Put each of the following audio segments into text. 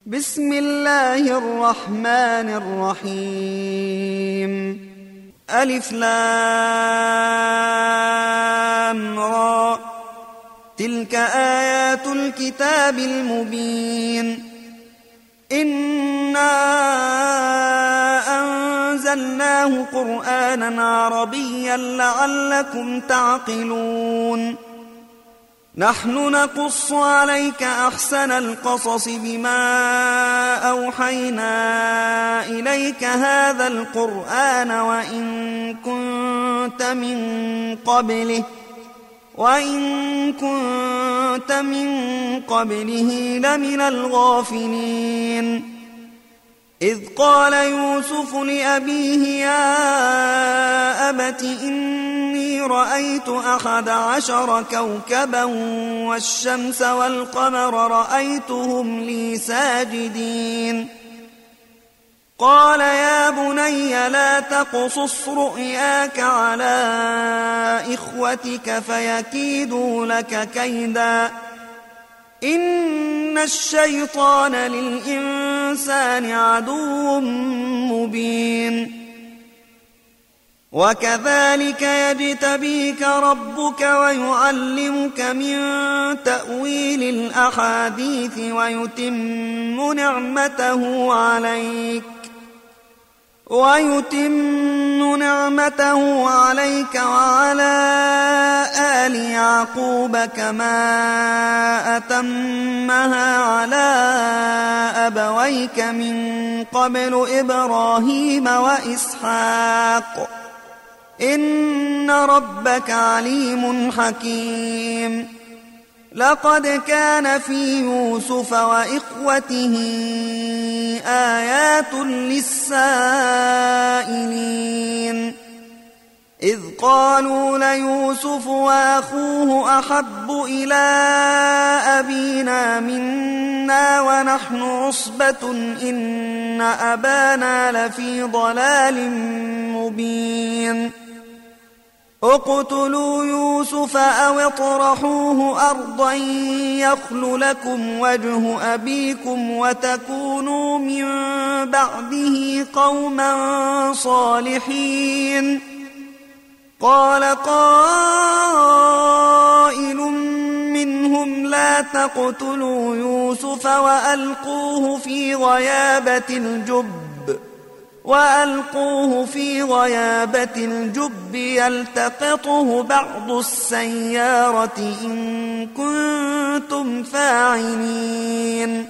بسم الله الرحمن الرحيم. ألف لام را، تلك آيات الكتاب المبين. إنا أنزلناه قرآنا عربيا لعلكم تعقلون. نحن نقص عليك أحسن القصص بما أوحينا إليك هذا القرآن وإن كنت من قبله لمن الغافلين. إذ قال يوسف لأبيه يا أبت إني رأيت 11 كوكبا والشمس والقمر رأيتهم لي ساجدين. قال يا بني لا تقصص رؤياك على إخوتك فيكيدوا لك كيدا، إن الشيطان للإنسان عدو مبين. وكذلك يجتبيك ربك ويعلمك من تأويل الأحاديث ويتم نعمته عليك وعلى آل يعقوب كما أتمها على أبويك من قبل إبراهيم وإسحاق، إن ربك عليم حكيم. لقد كان في يوسف وإخوته آيات للسائلين، إذ قالوا ليوسف وأخوه أحب إلى أبينا منا ونحن عصبة إن أبانا لفي ضلال مبين. اقتلوا يوسف أو اطرحوه أرضا يخل لكم وجه أبيكم وتكونوا من بعده قوما صالحين. قال قائل منهم لا تقتلوا يوسف وألقوه في غيابة الجب يلتقطه بعض السيارة إن كنتم فاعلين.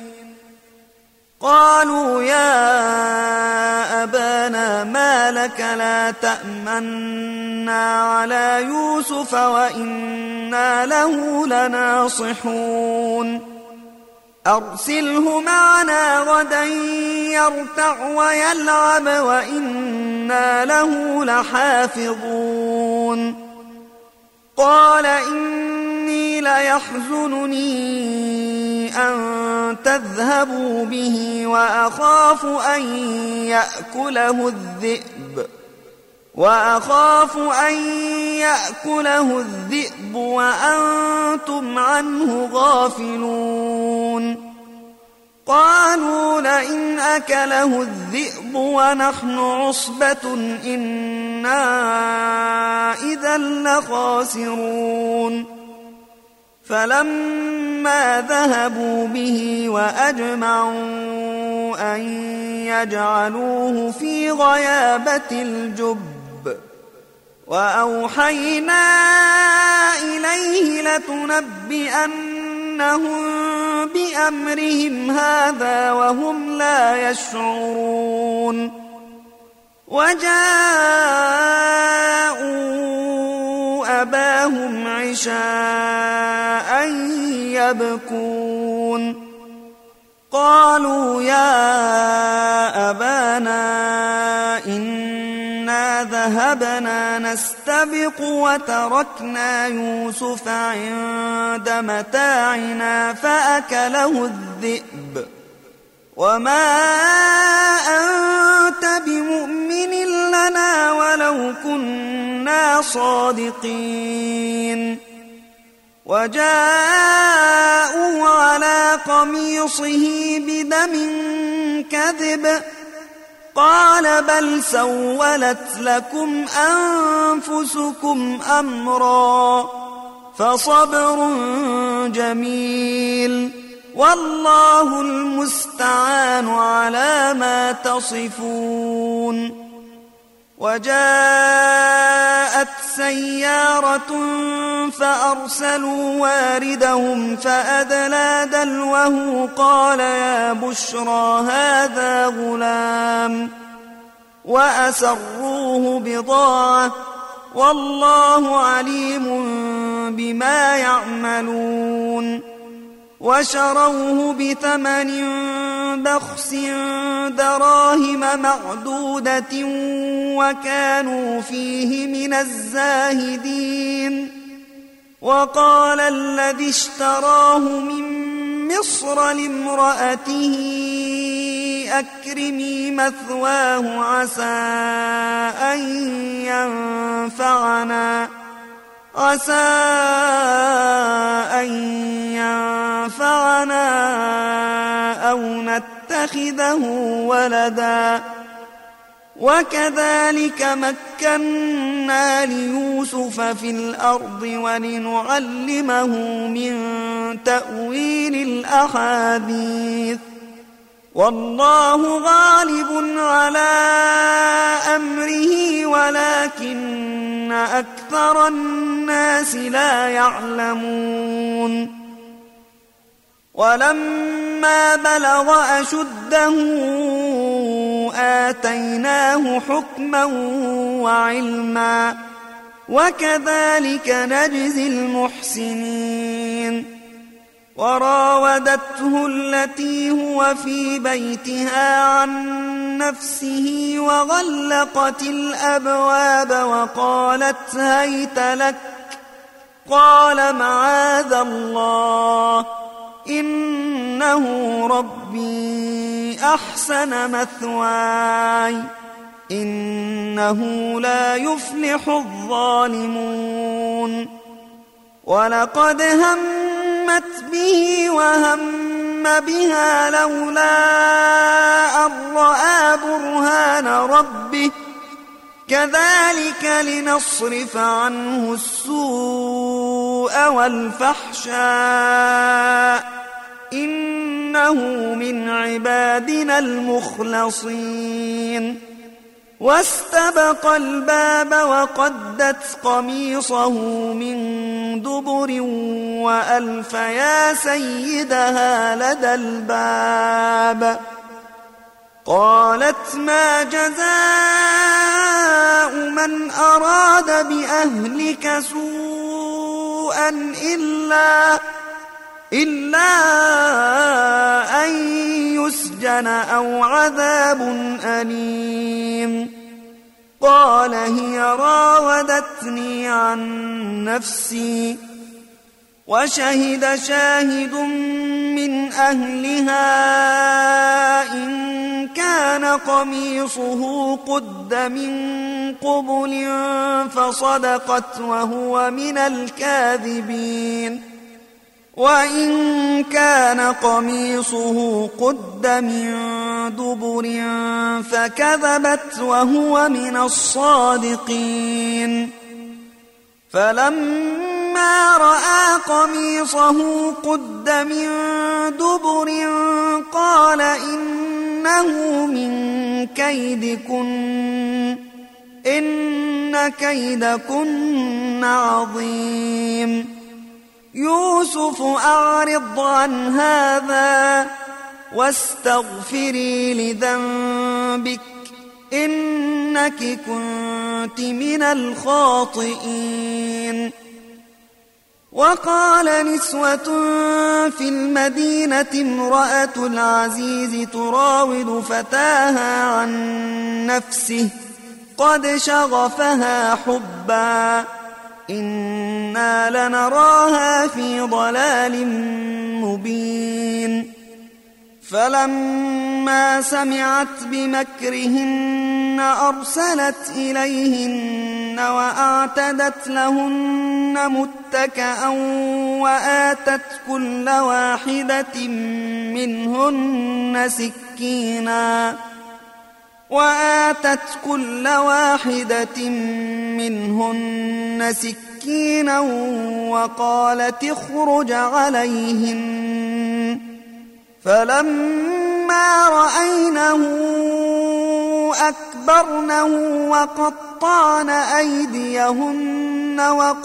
قالوا يا أبانا ما لك لا تأمنا على يوسف وإنا له لناصحون. أرسله معنا غدا يرتع ويلعب وإنا له لحافظون. قال إني ليحزنني أن تذهبوا به وأخاف أن يأكله الذئب وأنتم عنه غافلون. قالوا لئن أكله الذئب ونحن عصبة إنا إذا لخاسرون. فلما ذهبوا به وأجمعوا أن يجعلوه في غيابة الجب وأوحينا إليه لتنبئنهم بأمرهم هذا وهم لا يشعرون. وجاءوا أباهم عشاء يبكون. قالوا يا أبانا إنا ذهبنا نستبق وتركنا يوسف عند متاعنا فأكله الذئب وما أنت بمؤمن لنا ولو كنا صادقين. وجاءوا على قميصه بدم كذب قال بل سولت لكم أنفسكم أمرا فصبر جميل والله المستعان على ما تصفون. وجاءت سيارة فأرسلوا واردهم فأدلى دلوه قال يا بشرى هذا غلام وأسروه بضاعة والله عليم بما يعملون. وشروه بثمن بخس دراهم معدودة وكانوا فيه من الزاهدين. وقال الذي اشتراه من مصر لامرأته أكرمي مثواه عسى أن ينفعنا أو نتخذه ولدا. وكذلك مكنا ليوسف في الأرض ولنعلمه من تأويل الأحاديث والله غالب على أمره ولكن أكثر الناس لا يعلمون. ولما بلغ أشده آتيناه حكما وعلما وكذلك نجزي المحسنين. وراودته التي هو في بيتها عن نفسه وغلقت الأبواب وقالت هيت لك قال معاذ الله إنه ربي أحسن مثواي إنه لا يفلح الظالمون. ولقد همت به وهم بها لولا أن رأى برهان ربه كذلك لنصرف عنه السوء والفحشاء إنه من عبادنا المخلصين. واستبق الباب وقدت قميصه من دبر وألف يا سيدها لدى الباب قالت ما جزاء من أراد بأهلك سوءا إلا أن يسجن أو عذاب أليم. قال هي راودتني عن نفسي وشهد شاهد من أهلها إن كان قميصه قد من قبل فصدقت وهو من الكاذبين وإن كان قميصه قد من دبر فكذبت وهو من الصادقين. فلما رأى قميصه قد من دبر قال إنه من كيدكن إن كيدكن عظيم. يوسف أعرض عن هذا واستغفري لذنبك إنك كنت من الخاطئين. وقال نسوة في المدينة امرأة العزيز تراود فتاها عن نفسه قد شغفها حبا إنا لنراها في ضلال مبين. فلما سمعت بمكرهن أرسلت إليهن وأعتدت لهن متكئا وآتت كل واحدة منهن سكينا وقالت اخرج عليهن فلما رأينه أكبرنه وقطعن أيديهن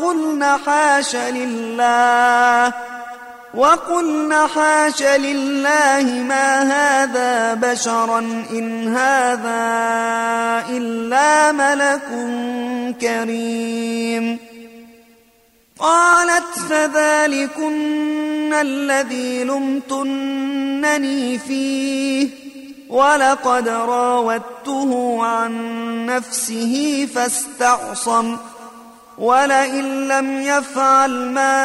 وقلن حاش لله ما هذا بشرا إن هذا إلا ملك كريم. قالت فذلكن الذي لمتنني فيه ولقد راودته عن نفسه فاستعصم ولئن لم يفعل ما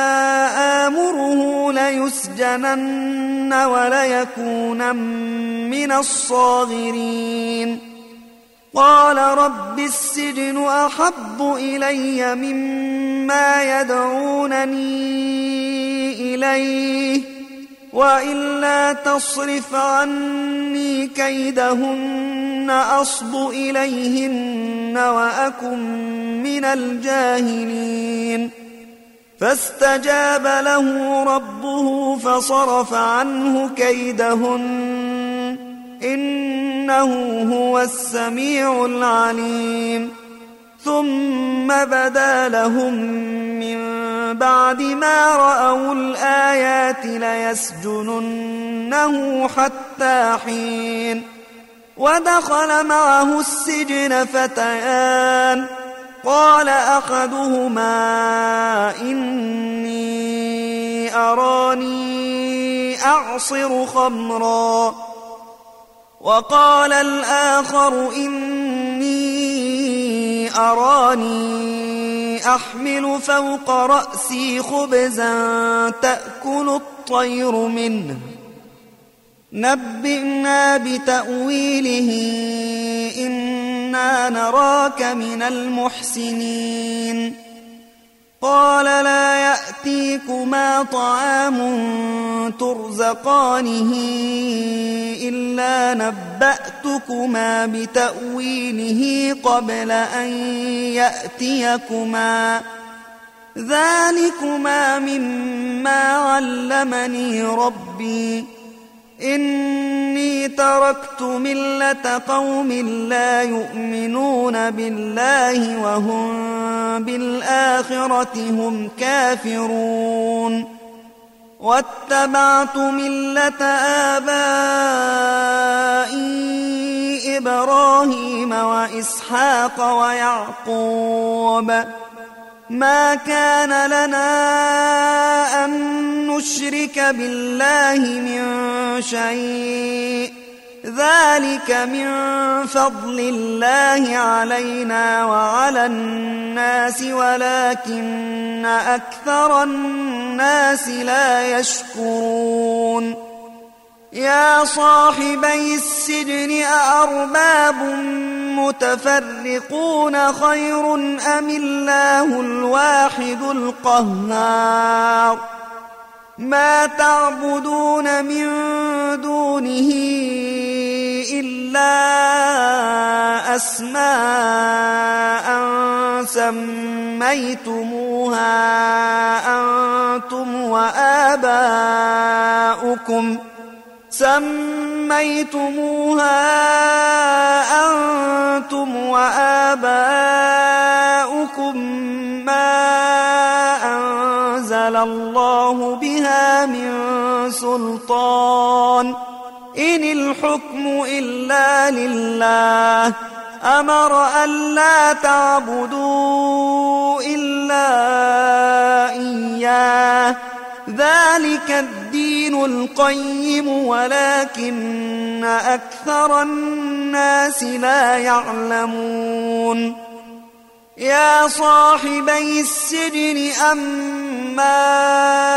آمره ليسجنن وليكونن من الصاغرين. قال رب السجن أحب إلي مما يدعونني إليه وإلا تصرف عني كيدهن أصب إليهن وأكن من الجاهلين. فاستجاب له ربه فصرف عنه كيدهن إنه هو السميع العليم. ثم بدا لهم من بعد ما رأوا الآيات ليسجننه حتى حين. ودخل معه السجن فتيان قال أحدهما إني أراني أعصر خمرا وقال الآخر إني أراني أحمل فوق رأسي خبزا تأكل الطير منه نبئنا بتأويله إنا نراك من المحسنين. قال لا يأتيكما طعام ترزقانه إلا نبأتكما بتأويله قبل أن يأتيكما ذلكما مما علمني ربي إني تركت ملة قوم لا يؤمنون بالله وهم بالآخرة هم كافرون واتبعت ملة آبائي إبراهيم وإسحاق ويعقوب ما كان لنا أن نشرك بالله من شيء ذلك من فضل الله علينا وعلى الناس ولكن أكثر الناس لا يشكرون. يا صاحبي السجن أأرباب متفرقون خير أم الله الواحد القهار. ما تعبدون من دونه إلا أسماء سميتموها أنتم وآباؤكم ما أنزل الله بها من سلطان إن الحكم إلا لله أمر ألا تعبدوا إلا إياه ذلك الدين القيم ولكن أكثر الناس لا يعلمون. يا صاحبي السجن أما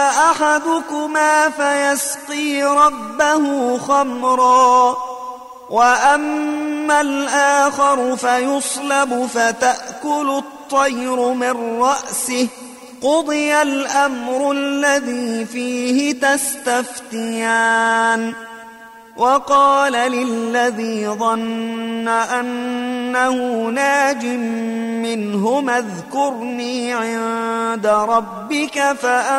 أحدكما فيسقي ربه خمرا وأما الآخر فيصلب فتأكل الطير من رأسه قضي الأمر الذي فيه تستفتيان وقال للذي ظن أنه ناج منهما اذكرني عند ربك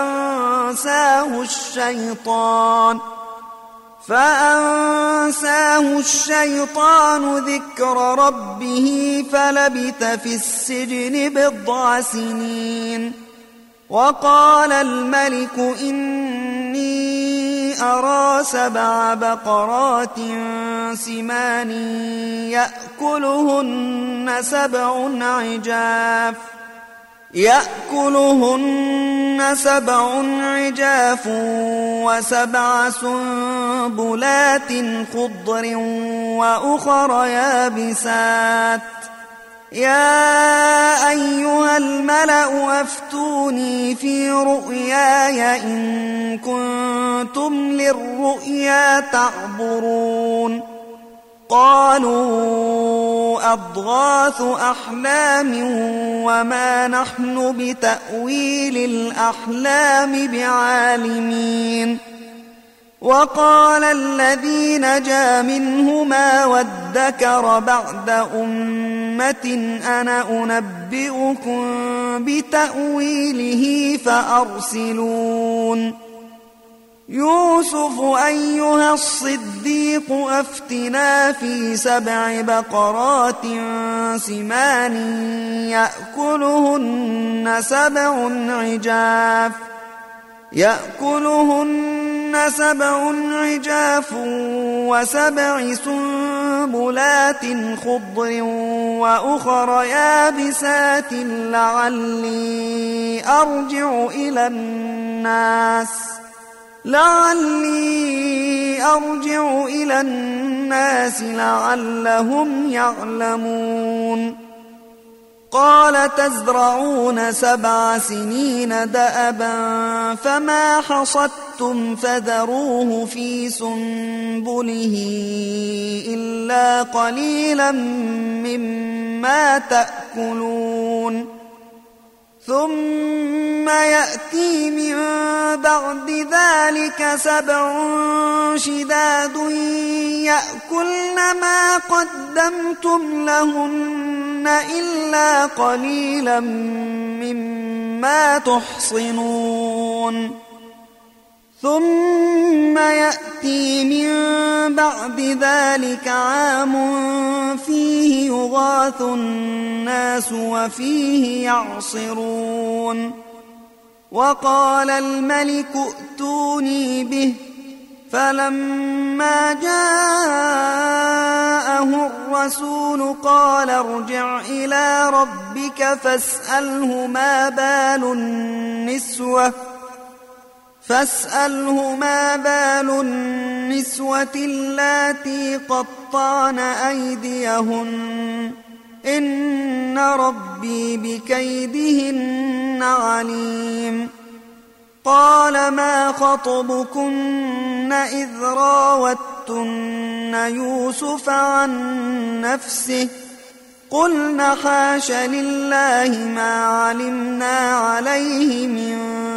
فأنساه الشيطان ذكر ربه فلبث في السجن 10 سنين وقال الملك إني أرى 7 بقرات سمان يأكلهن 7 عجاف و7 سنبلات خضر وأخر يابسات يا أيها الملأ أفتوني في رؤياي إن كنتم للرؤيا تعبرون قالوا أضغاث أحلام وما نحن بتأويل الأحلام بعالمين وقال الذي نجا منهما وادكر بعد أمة أنا أنبئكم بتأويله فأرسلون يوسف أيها الصديق أفتنا في 7 بقرات سمان يأكلهن 7 عجاف و7 سنبلات خضر وأخر يابسات لعلي أرجع إلى الناس لعلهم يعلمون قال تزرعون 7 سنين دأبا فما حصدتم فذروه في سنبله إلا قليلا مما تأكلون ثم يأتي من بعد ذلك 7 شداد يأكلن ما قدمتم لهن إلا قليلا مما تحصنون ثم يأتي من بعد ذلك عام فيه يغاث الناس وفيه يعصرون وقال الملك ائتوني به فلما جاءه الرسول قال ارجع إلى ربك فاسأله ما بال النسوة اللاتي قطعن أيديهن إن ربي بكيدهن عليم قال ما خطبكن إذ راوتن يوسف عن نفسه قلنا حاش لله ما علمنا عليه من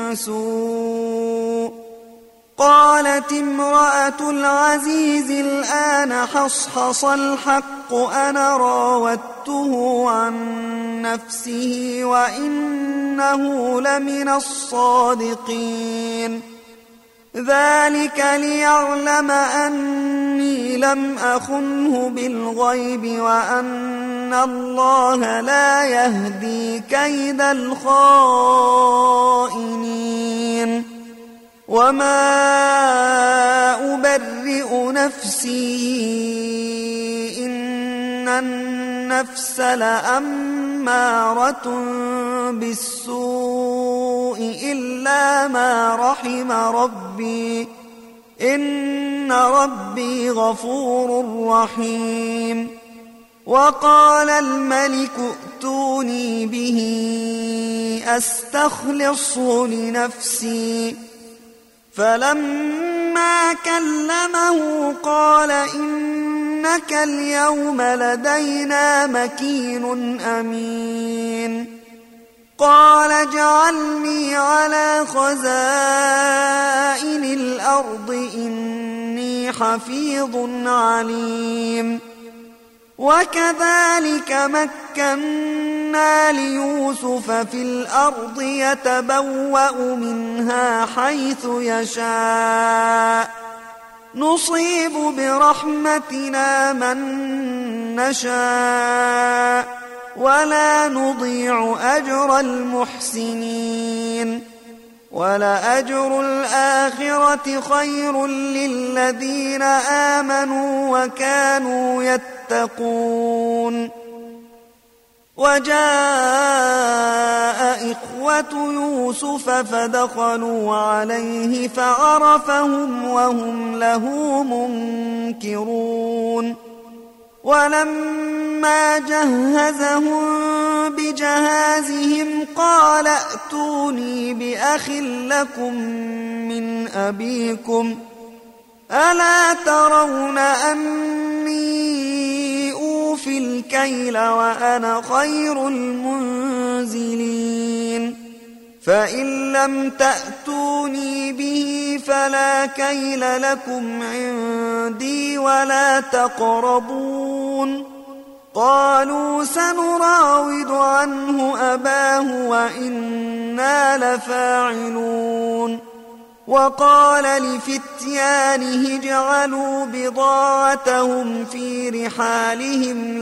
سوء قالت امرأة العزيز الآن حصحص الحق أنا راودته عن نفسه وإنه لمن الصادقين ذلك ليعلم أني لم أخنه بالغيب وأن الله لا يهدي كيد الخائنين وما أبرئ نفسي إن النفس لأمارة بالسوء إلا ما رحم ربي إن ربي غفور رحيم وقال الملك ائتوني به أستخلصه لنفسي فلما كلمه قال إنك إنك اليوم لدينا مكين أمين قال اجعلني على خزائن الأرض إني حفيظ عليم وكذلك مكنا ليوسف في الأرض يتبوأ منها حيث يشاء نصيب برحمتنا من نشاء ولا نضيع أجر المحسنين ولأجر الآخرة خير للذين آمنوا وكانوا يتقون وجاء إخوة يوسف فدخلوا عليه فعرفهم وهم له منكرون ولما جهزهم بجهازهم قال ائتوني بأخ لكم من أبيكم ألا ترون أني أوفي الكيل وأنا خير المنزلين فإن لم تأتوني به فلا كيل لكم عندي ولا تقربون قالوا سنراود عنه أباه وإنا لفاعلون وقال لفتيانه اجعلوا بضاعتهم في رحالهم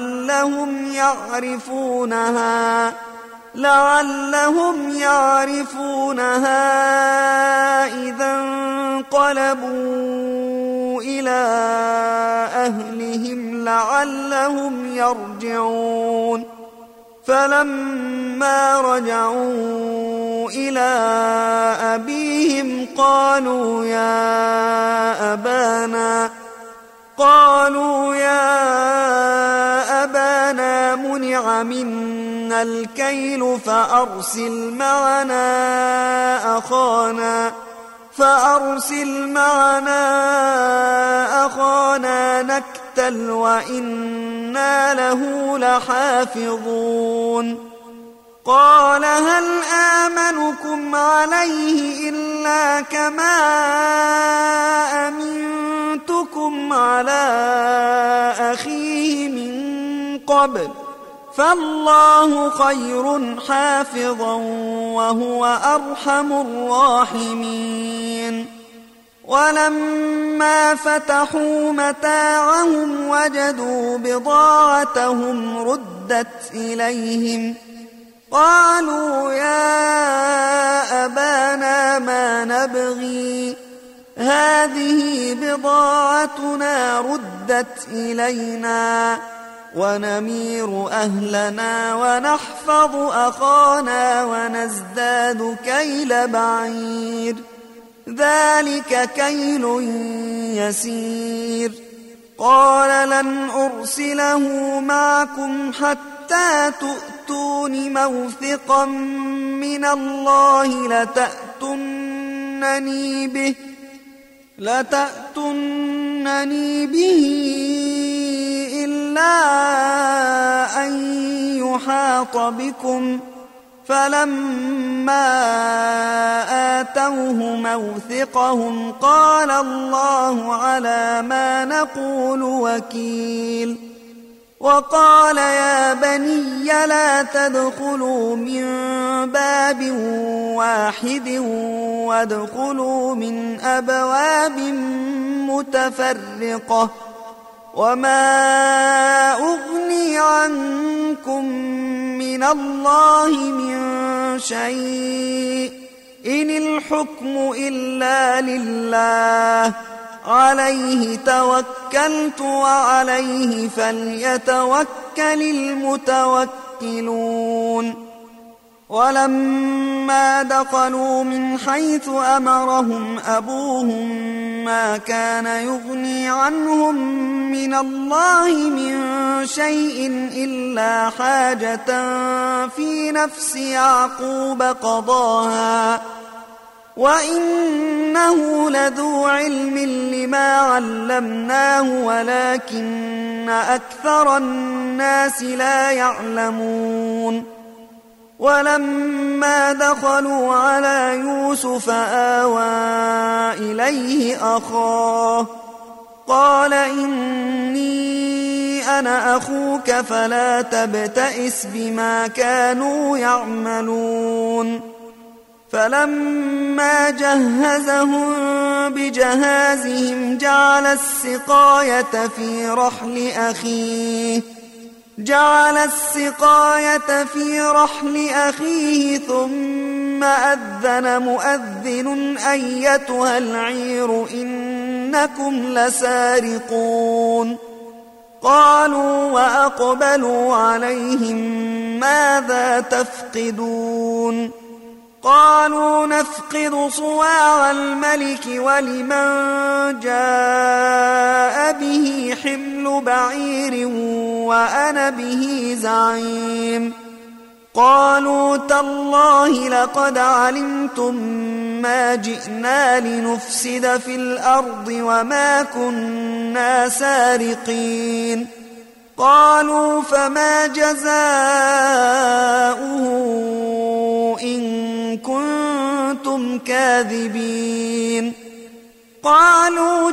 لعلهم يعرفونها إذا انقلبوا إلى أهلهم لعلهم يرجعون فلما رجعوا إلى أبيهم قالوا يا أبانا منع منا الكيل فأرسل معنا أخانا نكتل وإنا له لحافظون قال هل آمنكم عليه إلا كما أمنتكم على أخيه من قبل فالله خير حافظا وهو أرحم الراحمين ولما فتحوا متاعهم وجدوا بضاعتهم ردت إليهم قالوا يا أبانا ما نبغي هذه بضاعتنا ردت إلينا ونمير أهلنا ونحفظ أخانا ونزداد كيل بعير ذلك كيل يسير قال لن أرسله معكم حتى تؤتون موثقا من الله لتأتونني به إلا أن يحاط بكم فلما آتوه موثقهم قال الله على ما نقول وكيل وقال يا بني لا تدخلوا من باب واحد وادخلوا من أبواب متفرقة وما أغني عنكم من الله من شيء إن الحكم إلا لله عليه توكلت وعليه فليتوكل المتوكلون ولما دخلوا من حيث أمرهم أبوهم ما كان يغني عنهم من الله من شيء إلا حاجة في نفس يعقوب وإنه لذو علم لما علمناه ولكن أكثر الناس لا يعلمون ولما دخلوا على يوسف آوى إليه أخاه قال إني أنا أخوك فلا تبتئس بما كانوا يعملون فلما جهزهم بجهازهم جعل السقاية في رحل أخيه ثم أذن مؤذن أيتها العير إنكم لسارقون قالوا وأقبلوا عليهم ماذا تفقدون قالوا نفقد صواع الملك ولمن جاء به حمل بعير وأنا به زعيم قالوا تالله لقد علمتم ما جئنا لنفسد في الأرض وما كنا سارقين قالوا فما جزاؤه إن كنتم كاذبين قالوا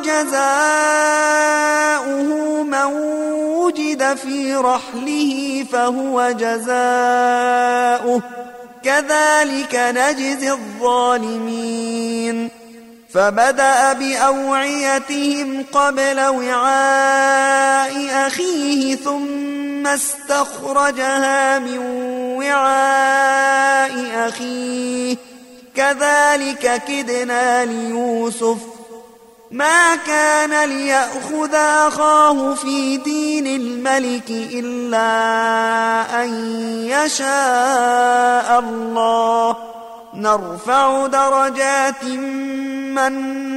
جزاؤه من وجد في رحله فهو جزاؤه كذلك نجزي الظالمين فبدأ بأوعيتهم قبل وعاء أخيه ثم استخرجها من وعاء أخيه كذلك كدنا ليوسف ما كان ليأخذ أخاه في دين الملك إلا أن يشاء الله نرفع درجات من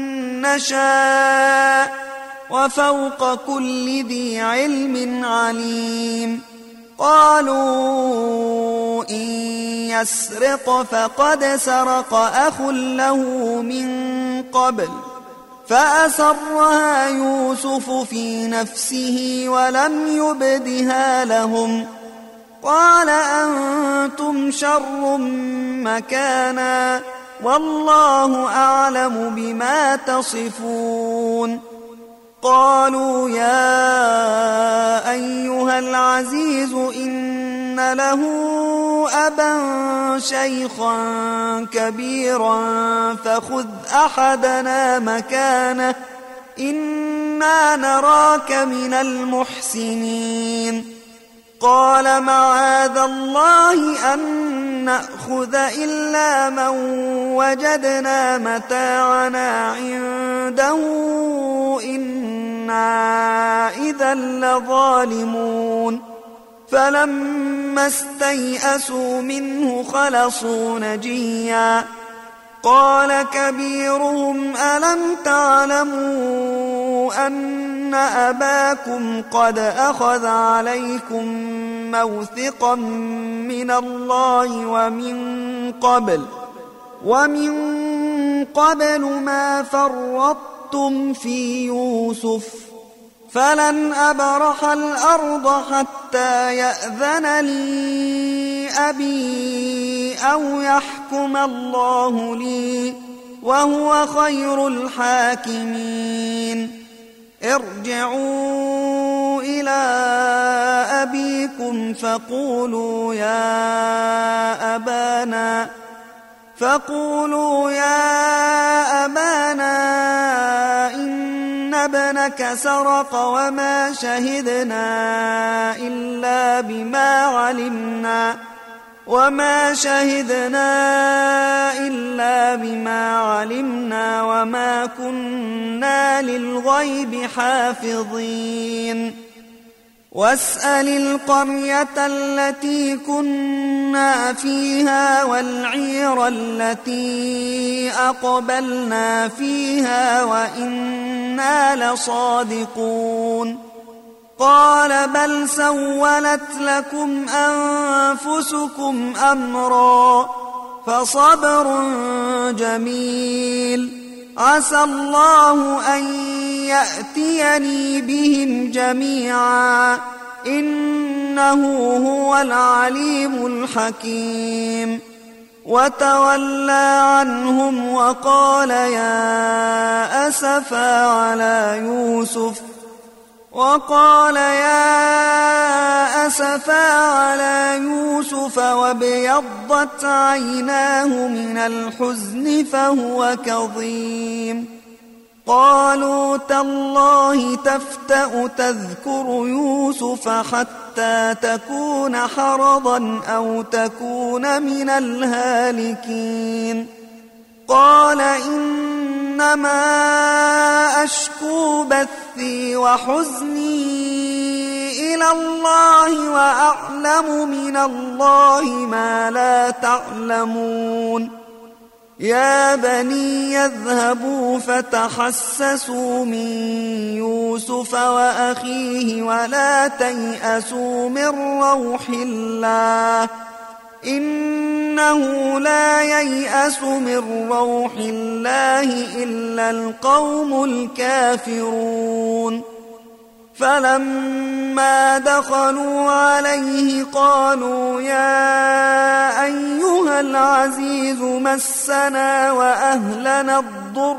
نشاء وفوق كل ذي علم عليم قالوا إن يسرق فقد سرق أخ له من قبل فأسرها يوسف في نفسه ولم يبدها لهم قال أنتم شر مكانا والله أعلم بما تصفون قالوا يا أيها العزيز إن له أبا شيخا كبيرا فخذ أحدنا مكانه إنا نراك من المحسنين قال معاذ الله أن نأخذ إلا من وجدنا متاعنا عنده إنا إذا لظالمون فلما استيئسوا منه خلصوا نجيا قال كبيرهم ألم تعلموا أن أباكم قد أخذ عليكم موثقا من الله ومن قبل ما فرطتم في يوسف فلن أبرح الأرض حتى يأذن لي أبي أو يحكم الله لي وهو خير الحاكمين ارجعوا إلى أبيكم فقولوا يا أبانا إن ابنك سرق وما شهدنا إلا بما علمنا وما كنا للغيب حافظين واسأل القرية التي كنا فيها والعير التي أقبلنا فيها وإنا لصادقون قال بل سولت لكم أنفسكم أمرا فصبر جميل. عسى الله أن يأتيني بهم جميعا إنه هو العليم الحكيم. وتولى عنهم وقال يا أسفا على يوسف وابيضت عيناه من الحزن فهو كظيم. قالوا تالله تفتأ تذكر يوسف حتى تكون حرضا أو تكون من الهالكين. قال إنما أشكو بثي وحزني إلى الله وأعلم من الله ما لا تعلمون. يا بني يذهبوا فتحسسوا من يوسف وأخيه ولا تيأسوا من روح الله إنه لا ييأس من روح الله إلا القوم الكافرون. فلما دخلوا عليه قالوا يا أيها العزيز مسنا وأهلنا الضر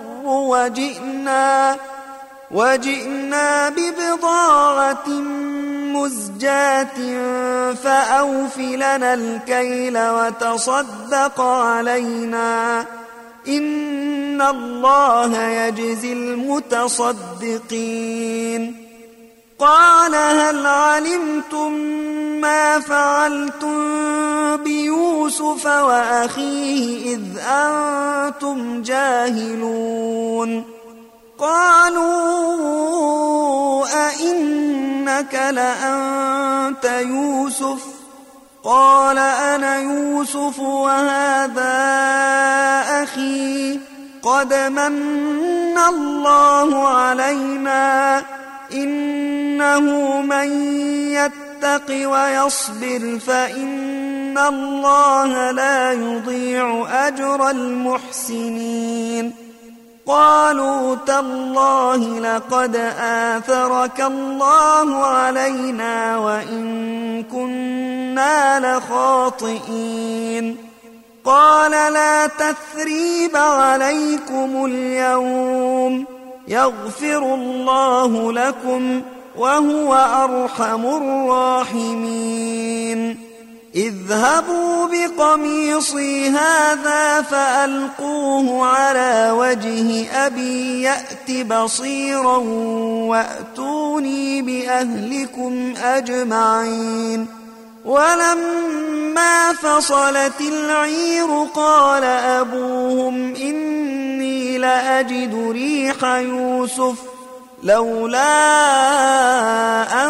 وجئنا ببضاعة مزجاة فأوف لنا الكيل وتصدق علينا إن الله يجزي المتصدقين. قال هل علمتم ما فعلتم بيوسف وأخيه إذ أنتم جاهلون؟ قالوا أئنك لأنت يوسف؟ قال أنا يوسف وهذا أخي قد من الله علينا إنه من يتق ويصبر فإن الله لا يضيع أجر المحسنين. قالوا تالله لقد آثرك الله علينا وإن كنا لخاطئين. قال لا تثريب عليكم اليوم يغفر الله لكم وهو أرحم الراحمين. اذهبوا بقميصي هذا فألقوه على وجه أبي يأت بصيرا وأتوني بأهلكم أجمعين. ولما فصلت العير قال أبوهم إني لأجد ريح يوسف لولا أن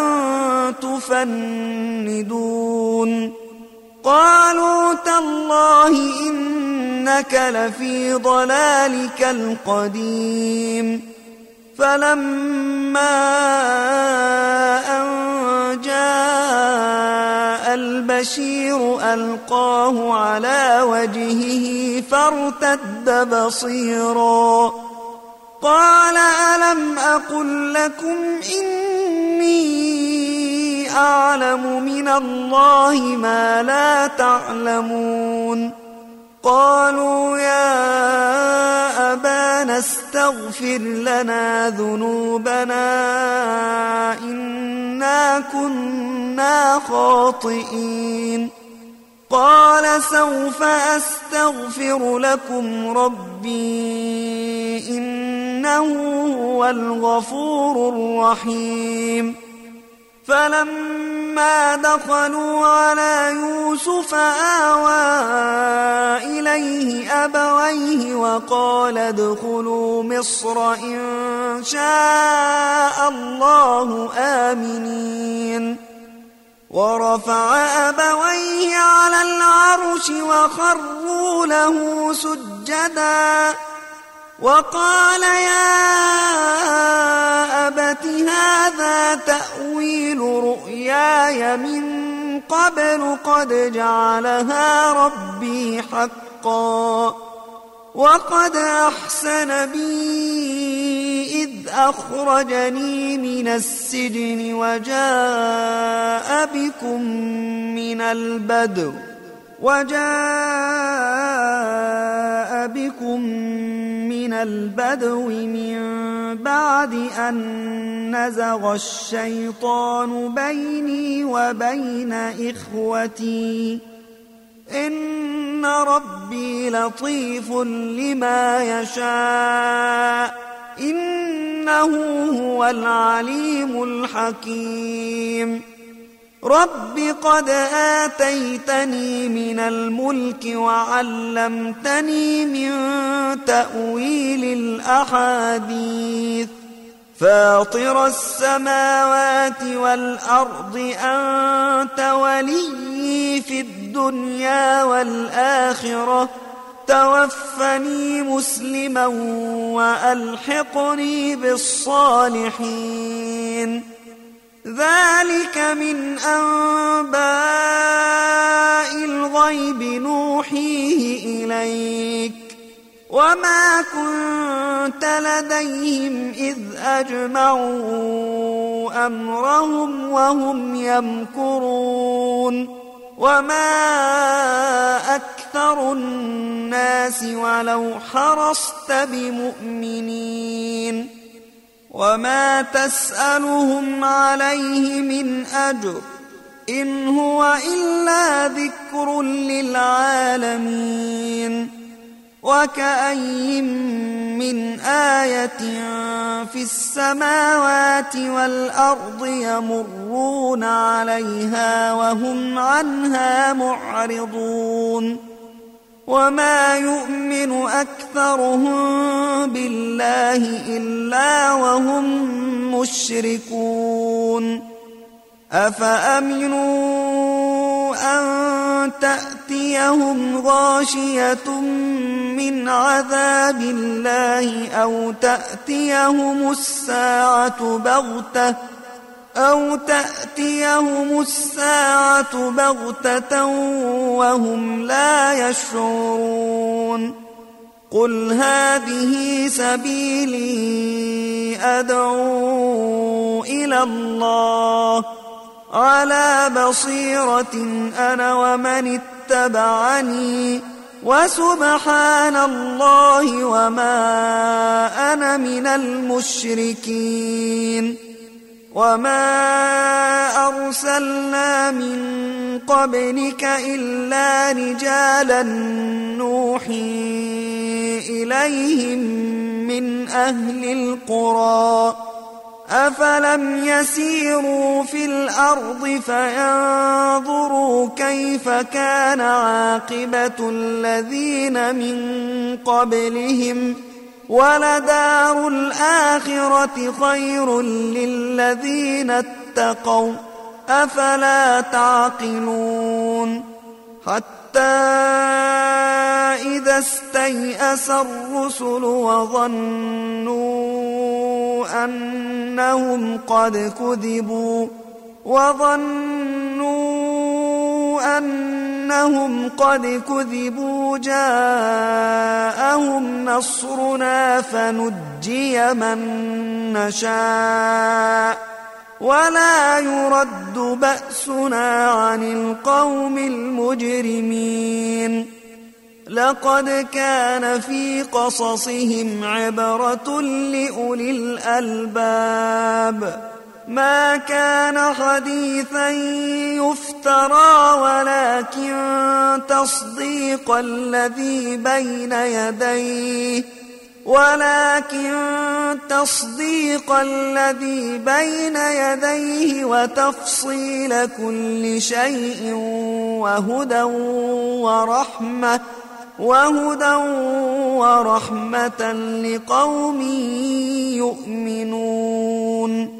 تفندون. قالوا تالله إنك لفي ضلالك القديم. فلما أن جاء البشير ألقاه على وجهه فارتد بصيرا قال ألم أقل لكم إني أعلم من الله ما لا تعلمون؟ قالوا يا أبانا استغفر لنا ذنوبنا إنا كنا خاطئين. قال سوف أستغفر لكم ربي إنه هو الغفور الرحيم. فلما دخلوا على يوسف آوى إليه أبويه وقال ادخلوا مصر إن شاء الله آمنين. ورفع أبويه على العرش وخروا له سجدا وقال يا أبت هذا تأويل رؤياي من قبل قد جعلها ربي حقا حقا وقد أحسن بي إذ أخرجني من السجن وجاء بكم من البدو من بعد أن نزغ الشيطان بيني وبين إخوتي إن ربي لطيف لما يشاء إنه هو العليم الحكيم رب قد آتيتني من الملك وعلمتني من تأويل الأحاديث فاطر السماوات والأرض أنت ولي في الدنيا والآخرة توفني مسلما وألحقني بالصالحين ذلك من أنباء الغيب نوحيه إليك وما كنت لديهم إذ أجمعوا أمرهم وهم يمكرون وما أكثر الناس ولو حرصت بمؤمنين وما تسألهم عليه من أجر إن هو إلا ذكر للعالمين وكأي من آية في السماوات والأرض يمرون عليها وهم عنها معرضون وما يؤمن أكثرهم بالله إلا وهم مشركون أفأمنوا أن تأتيهم غاشية من عذاب الله أو تأتيهم الساعة بغتة وهم لا يشعرون قل هذه سبيلي أدعو إلى الله على بصيرة أنا ومن اتبعني وسبحان الله وما أنا من المشركين وما أرسلنا من قبلك إلا رجالا نوحي إليهم من أهل القرى أفلم يسيروا في الأرض فينظروا كيف كان عاقبة الذين من قبلهم ولدار الآخرة خير للذين اتقوا أفلا تعقلون حتى إذا استيأس الرسل وظنوا أنهم قد كذبوا جاءهم نصرنا فنجي من نشاء ولا يرد بأسنا عن القوم المجرمين لقد كان في قصصهم عبرة لأولي الألباب ما كان حديثا يفترى ولكن تصديق الذي بين يديه وتفصيل كل شيء وهدى ورحمة لقوم يؤمنون